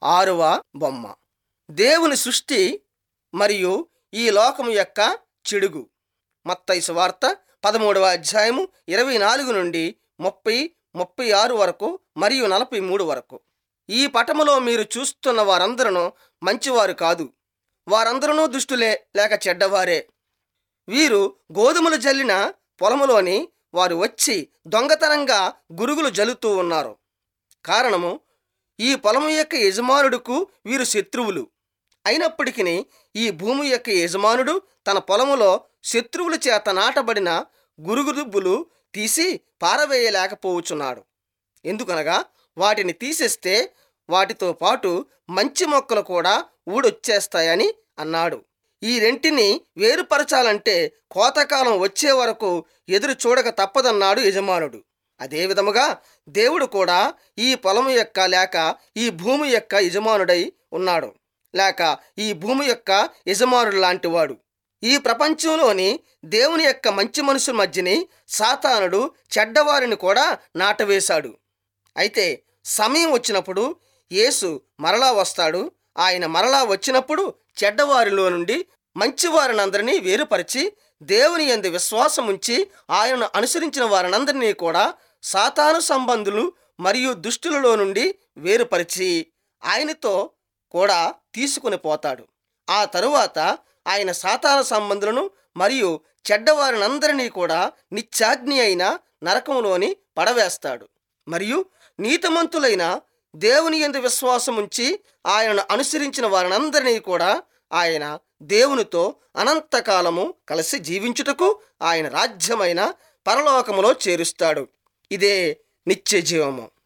6వ బొమ్మ. దేవుని సృష్టి మరియు ఈ లోకము యొక్క చెడుగు. మత్తయి సువార్త 13వ అధ్యాయము 24 నుండి 30, 36 వరకు మరియు 43 వరకు. ఈ పటములో మీరు చూస్తున్న వారందరూ మంచివారు కాదు, వారందరూ దుష్టులే లేక చెడ్డవారే. వీరు గోధుమలు జల్లిన పొలములోని వారు వచ్చి దొంగతనంగా గురుగులు జల్లుతూ ఉన్నారు. కారణము, ఈ పొలము యొక్క యజమానుడుకు వీరు శత్రువులు. అయినప్పటికీ ఈ భూమి యొక్క యజమానుడు తన పొలములో శత్రువుల చేత నాటబడిన గురుగుదుబ్బులు తీసి పారవేయలేకపోవచ్చున్నాడు. ఎందుకనగా వాటిని తీసేస్తే వాటితో పాటు మంచి మొక్కలు కూడా ఊడొచ్చేస్తాయని అన్నాడు. ఈ రెంటిని వేరుపరచాలంటే కోతకాలం వచ్చే వరకు ఎదురు చూడక తప్పదన్నాడు యజమానుడు. అదే విధముగా దేవుడు కూడా ఈ పొలము యొక్క లేక ఈ భూమి యొక్క యజమానుడై ఉన్నాడు, లేక ఈ భూమి యొక్క యజమానుడు లాంటివాడు. ఈ ప్రపంచంలోని దేవుని యొక్క మంచి మనుషుల మధ్యని సాతానుడు చెడ్డవారిని కూడా నాటవేశాడు. అయితే సమయం వచ్చినప్పుడు యేసు మరలా వస్తాడు. ఆయన మరలా వచ్చినప్పుడు చెడ్డవారిలో నుండి మంచివారినందరినీ వేరుపరిచి దేవుని యందు విశ్వాసం ఉంచి ఆయనను అనుసరించిన వారినందరినీ కూడా సాతాను సంబంధులు మరియు దుష్టులలో నుండి వేరుపరిచి ఆయనతో కూడా తీసుకుని పోతాడు. ఆ తరువాత ఆయన సాతాను సంబంధులను మరియు చెడ్డవారినందరినీ కూడా నిత్యాగ్ని అయిన నరకంలోని పడవేస్తాడు. మరియు నీతిమంతులైన దేవుని యందు విశ్వాసం ఉంచి ఆయనను అనుసరించిన వారినందరినీ కూడా ఆయన దేవునితో అనంతకాలము కలిసి జీవించుటకు ఆయన రాజ్యమైన పరలోకములో చేరుస్తాడు. ఇదే నిత్య జీవము.